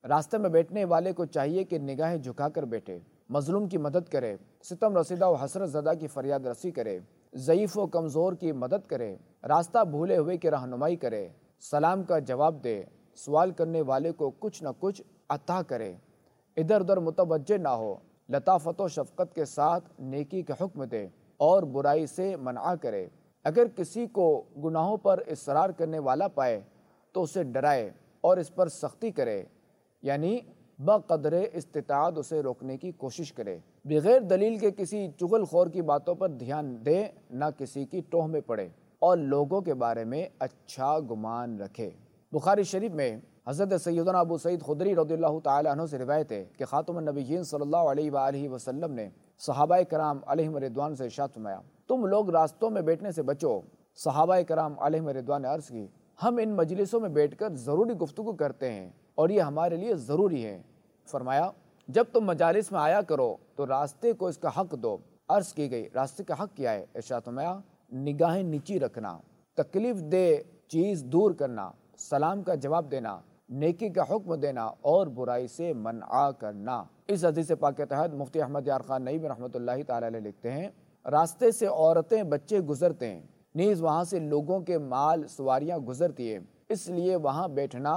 راستے میں بیٹھنے والے کو چاہیے کہ نگاہیں جھکا کر بیٹھے، مظلوم کی مدد کرے، ستم رسیدہ و حسرت زدہ کی فریاد رسی کرے، ضعیف و کمزور کی مدد کرے، راستہ بھولے ہوئے کی رہنمائی کرے، سلام کا جواب دے، سوال کرنے والے کو کچھ نہ کچھ عطا کرے، ادھر ادھر متوجہ نہ ہو، لطافت و شفقت کے ساتھ نیکی کا حکم دے اور برائی سے منع کرے۔ اگر کسی کو گناہوں پر اصرار کرنے والا پائے تو اسے ڈرائے اور اس پر سختی کرے، یعنی بقدر استطاعت اسے روکنے کی کوشش کرے۔ بغیر دلیل کے کسی چغل خور کی باتوں پر دھیان دے، نہ کسی کی ٹوہ میں پڑے اور لوگوں کے بارے میں اچھا گمان رکھے۔ بخاری شریف میں حضرت سیدنا ابو سعید خدری رضی اللہ تعالی عنہ سے روایت ہے کہ خاتم النبیین صلی اللہ علیہ وآلہ وسلم نے صحابہ کرام علیہم رضوان سے ارشاد فرمایا، تم لوگ راستوں میں بیٹھنے سے بچو۔ صحابہ کرام علیہم رضوان نے عرض کی، ہم ان مجلسوں میں بیٹھ کر ضروری گفتگو کرتے ہیں اور یہ ہمارے لیے ضروری ہے۔ فرمایا، جب تم مجالس میں آیا کرو تو راستے کو اس کا حق دو۔ عرض کی گئی، راستے کا حق کیا ہے؟ ارشاد فرمایا، نگاہیں نیچی رکھنا، تکلیف دہ چیز دور کرنا، سلام کا جواب دینا، نیکی کا حکم دینا اور برائی سے منع کرنا۔ اس حدیث پاک کے تحت مفتی احمد یار خان نعیمی رحمۃ اللہ تعالی علیہ لکھتے ہیں، راستے سے عورتیں بچے گزرتے ہیں، نیز وہاں سے لوگوں کے مال سواریاں گزرتی ہیں، اس لیے وہاں بیٹھنا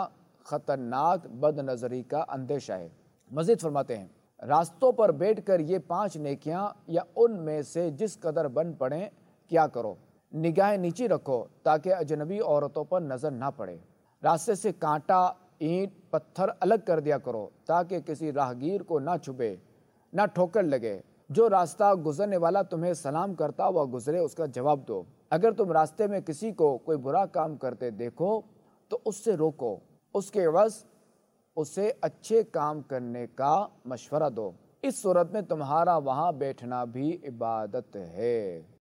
خطرناک بد نظری کا اندیشہ ہے۔ مزید فرماتے ہیں، راستوں پر بیٹھ کر یہ 5 نیکیاں یا ان میں سے جس قدر بن پڑیں کیا کرو۔ نگاہیں نیچی رکھو تاکہ اجنبی عورتوں پر نظر نہ پڑے۔ راستے سے کانٹا، اینٹ، پتھر الگ کر دیا کرو تاکہ کسی راہگیر کو نہ چھبے، نہ ٹھوکر لگے۔ جو راستہ گزرنے والا تمہیں سلام کرتا ہوا گزرے اس کا جواب دو۔ اگر تم راستے میں کسی کو کوئی برا کام کرتے دیکھو تو اس سے روکو، اس کے عوض اسے اچھے کام کرنے کا مشورہ دو۔ اس صورت میں تمہارا وہاں بیٹھنا بھی عبادت ہے۔